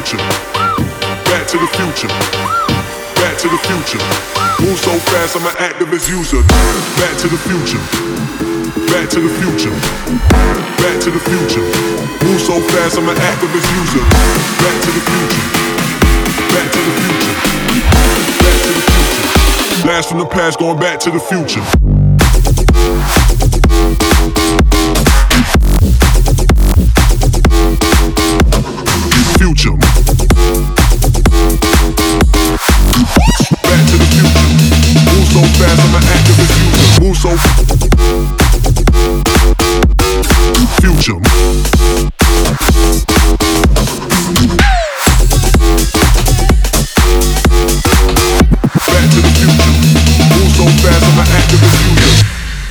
future. Back to the future. Back to the future. Move so fast, I'm an activist user. Back to the future. Back to the future. Back to the future. Move so fast, I'm an activist user. Back to the future. Back to the future. Back to the future. Blast from the past, going back to the future. Future. Back to the future. Move so fast, I'm an activist user. Move so future. Back to the future. Move so fast, I'm an activist user.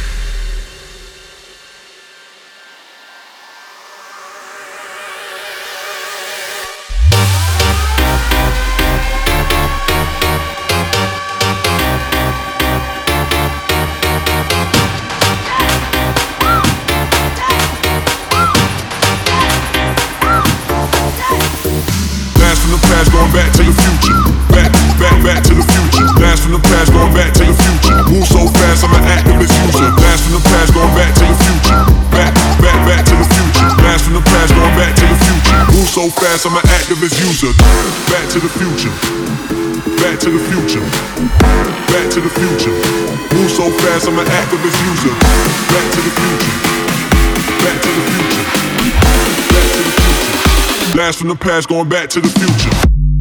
Going back to the future. Back to the future. Blast from the past, going back to the future. Move so fast, I'm an activist user. Blast from the past, going back to the future. Back to the future. Blast from the past, going back to the future. Move so fast, I'm an activist user. Back to the future. Back to the future. Back to the future. Move so fast, I'm an activist user. Back to the future. Back to the future. Back to the future. Blast from the past, going back to the future.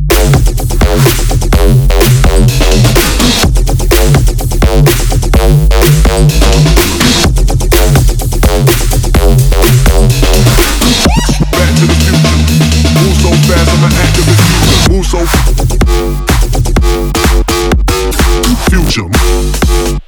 Back to the future. Move so fast, I'm an activist user. Move so future.